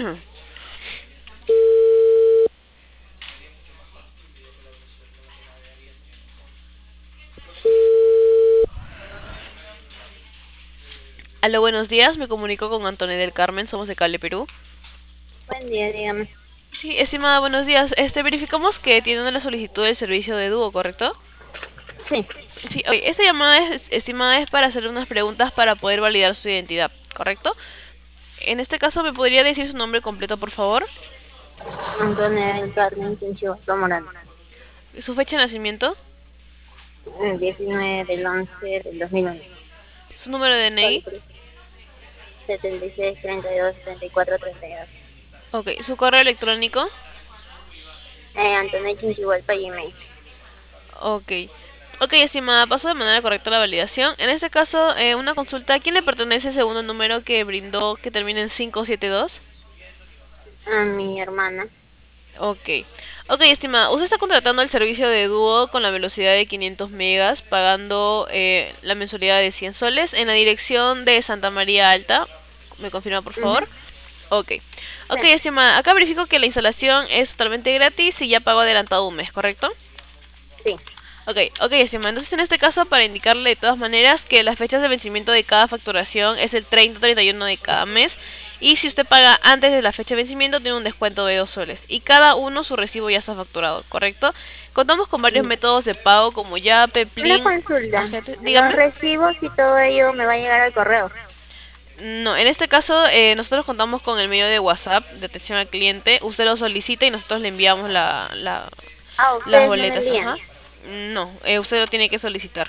Aló, buenos días, me comunico con Antonio del Carmen, somos de Cable Perú. Buen día, dígame. Sí, estimada, buenos días. Verificamos que tiene una solicitud del servicio de dúo, ¿correcto? Sí, Sí, ok. Esta llamada, estimada, es para hacer unas preguntas para poder validar su identidad, ¿correcto? En este caso, ¿me podría decir su nombre completo, por favor? Antonio del Carmen Chinchiboto Morán. Su fecha de nacimiento, El 19 del 11 del 2001. su número de Cali DNI, Perú. 76 32 74 32. ok, su correo electrónico, Antonio Chinchihualpa Gmail. ok. Ok, estimada, paso de manera correcta la validación. En este caso, una consulta, ¿a quién le pertenece el segundo número que brindó que termina en 572? A mi hermana. Ok. Ok, estimada, usted está contratando el servicio de dúo con la velocidad de 500 megas, pagando la mensualidad de 100 soles en la dirección de Santa María Alta. ¿Me confirma, por Ujú. favor? Ok. Ok, Sí, estimada, acá verifico que la instalación es totalmente gratis y ya pago adelantado un mes, ¿correcto? sí. Ok, ok, estimada. Entonces, en este caso, para indicarle de todas maneras que las fechas de vencimiento de cada facturación es el 30-31 de cada mes. Y si usted paga antes de la fecha de vencimiento, tiene un descuento de 2 soles. Y cada uno su recibo ya está facturado, ¿correcto? Contamos con varios Ya. métodos de pago como Yape, Una Plin, consulta. Agente. Los Dígame. recibos y todo ello me va a llegar al correo. No, en este caso nosotros contamos con el medio de WhatsApp de atención al cliente. Usted lo solicita y nosotros le enviamos Ah, las ustedes no me boletas. envían. Ajá. No, usted lo tiene que solicitar.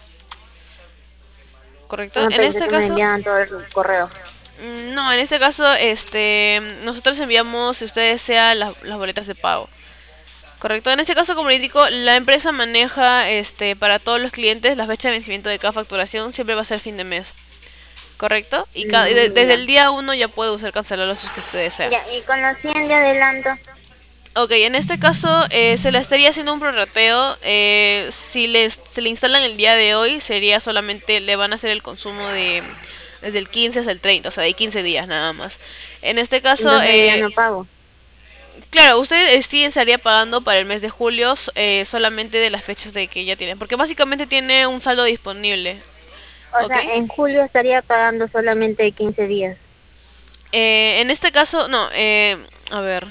¿Correcto? No En pensé este que me caso, enviaban todo el correo. no, en este caso, nosotros enviamos, si usted desea, las boletas de pago. Correcto. En este caso, como le indico, la empresa maneja, para todos los clientes, la fecha de vencimiento de cada facturación siempre va a ser fin de mes. Correcto. Y desde Ya. el día uno ya puede usar cancelarlo si es que usted desea. Ya, y con los 100 de adelanto. Ok, en este caso se le estaría haciendo un prorrateo. Si se le instalan el día de hoy, sería solamente, le van a hacer el consumo de desde el 15 hasta el 30, o sea, de 15 días nada más. En este caso, Entonces ya no pago. claro, usted sí estaría pagando para el mes de julio solamente de las fechas de que ya tiene, porque básicamente tiene un saldo disponible, O ¿ok? sea, en julio estaría pagando solamente 15 días. En este caso, no, a ver.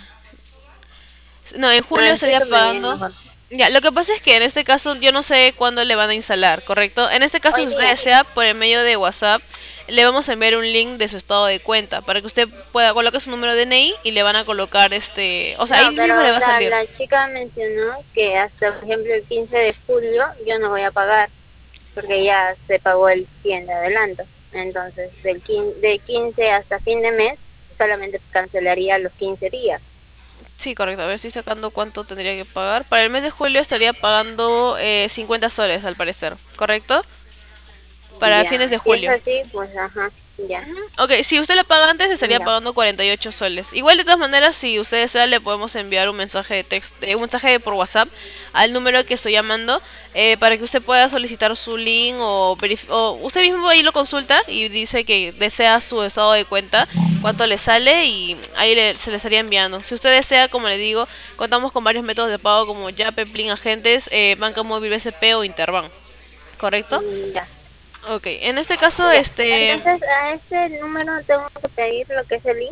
No, en Ah, julio estaría explícame bien pagando. mejor. Ya, lo que pasa es que en este caso yo no sé cuándo le van a instalar, ¿correcto? En este caso, Hoy si usted día. desea, por el medio de WhatsApp, le vamos a enviar un link de su estado de cuenta para que usted pueda colocar su número de DNI y le van a colocar o sea, ahí No, mismo le pero va a salir. la chica mencionó que hasta, por ejemplo, el 15 de julio yo no voy a pagar porque ya se pagó el 100 de adelanto. Entonces, de 15 hasta fin de mes solamente cancelaría los 15 días. Sí, correcto. A ver, estoy sacando cuánto tendría que pagar. Para el mes de julio estaría pagando 50 soles, al parecer, ¿correcto? Para fines Ya, de si es julio. así, pues ajá, ya. Ok, si usted lo paga antes, estaría Ya. pagando 48 soles. Igual, de todas maneras, si usted desea, le podemos enviar un mensaje de texto, un mensaje por WhatsApp al número que estoy llamando para que usted pueda solicitar su link o usted mismo ahí lo consulta y dice que desea su estado de cuenta, cuánto le sale y ahí se le estaría enviando. Si usted desea, como le digo, contamos con varios métodos de pago como Yape, Plin Agentes, Banca Móvil BCP o Interbank. ¿Correcto? Ya. Ok, en este caso, Ya. Entonces, a este número tengo que pedir lo que es el link.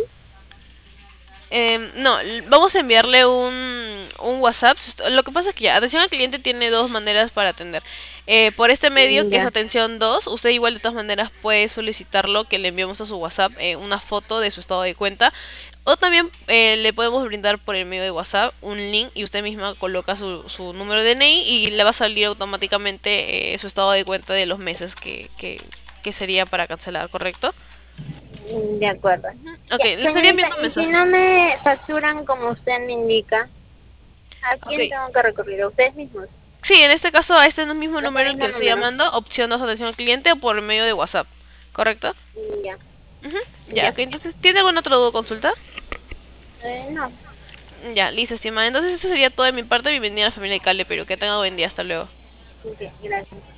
No, vamos a enviarle un WhatsApp. Lo que pasa es que ya, atención al cliente tiene dos maneras para atender. Por este medio, que es Ya. atención 2 usted igual de todas maneras puede solicitarlo que le enviemos a su WhatsApp una foto de su estado de cuenta. O también le podemos brindar por el medio de WhatsApp un link y usted misma coloca su número de DNI y le va a salir automáticamente su estado de cuenta de los meses que sería para cancelar, ¿correcto? De acuerdo. Ok, Ya, le estaría señorita, enviando un y si mensaje. no me facturan como usted me indica, ¿a Ok, quién tengo que recurrir? ¿A ustedes mismos? sí, en este caso a este mismo ¿A este número que mismo le estoy número? llamando, opción 2 atención al cliente o por medio de WhatsApp, ¿correcto? Ya, Ujú. Ya, ya. ok, entonces, ¿tiene alguna otra duda o consulta? No, Ya, listo, estimada. Entonces, eso sería todo de mi parte. Bienvenida a la familia de Cale, pero que tenga buen día. Hasta luego. ok, gracias.